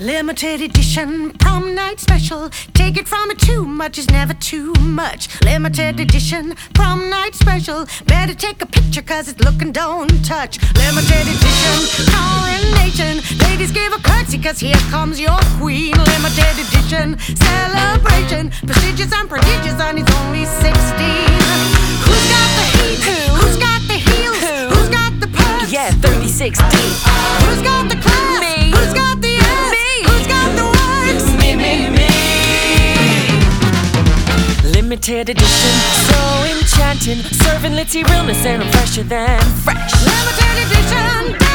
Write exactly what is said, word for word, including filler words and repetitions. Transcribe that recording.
Limited edition, prom night special. Take it from me, too much is never too much. Limited edition, prom night special. Better take a picture cause it's looking don't touch. Limited edition, coronation. Ladies give a curtsy cause here comes your queen. Limited edition, celebration. Prestigious and prodigious and it's only sixteen. Who's got the heat? Who? Who's got the heels? Who? Who's got the perks? Yeah, thirty-six deep. Who's got the class? Me. Who's got the ass? Me. Who's got the works? Me, me, me. Limited edition, so enchanting. Serving litty realness and I'm fresher than fresh. Limited edition.